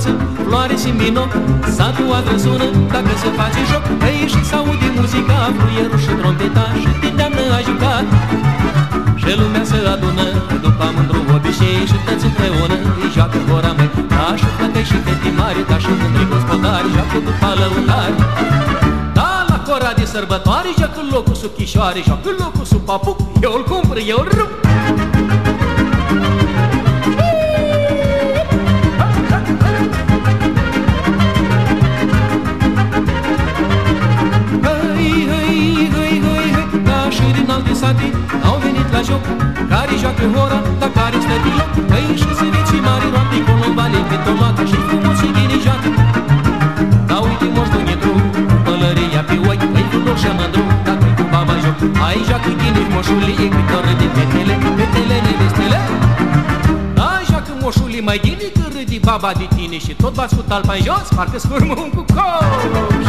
frumoasă, floare și minoc. Satul adră sună dacă se face joc. Aici și s-aude muzica, fluierul și trompeta, și te îndeamnă a juca. Și lumea se adună după amândru obișei, și toți împreună îi joacă hora măi. Da, și flăcăi și fete mari, da, și mândri gospodari joacă după lăutari. Da, la hora de sărbătoare joacă locul sub chișoare, joacă locul sub papuc, eu îl cumpăr, eu îl rup. Au venit la joc, care joacă hora, dar care stă din loc. Păi și se vede și mari roate, colombale, petoloată și frumos și bine joacă. Da, uite moș Dumitru, cu pălăria pe ochi, păi cu loc și mândru, dacă-i cu baba joc. Ai joacă chinuri moșule, e câtoră de fetele, fetele nevestele. Da, joacă moșule mai bine că râde baba de tine, și tot bați cu talpa în jos, parcă scurmă un cu coș.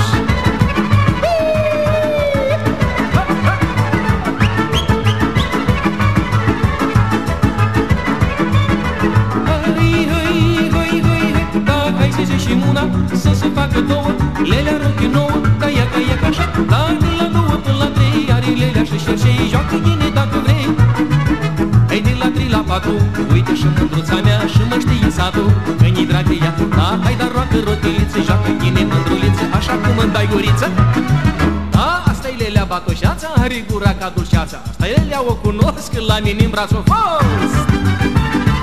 Și muna să se facă două, lelea roche nouă, ca ea așa. Dar de la 2 până la 3 are lelea și șerșei, joacă ghine dacă vrei. Hai de la 3 la 4, uite și mândruța mea, și mă știi satul, când-i drag de ea. Da, hai dar roată roteliță, joacă ghine mândruliță, așa cum îmi dai guriță. Da, asta-i lelea batoșața, are gura ca dulceața. Asta lelea o cunosc, când la mine în braț-o fost.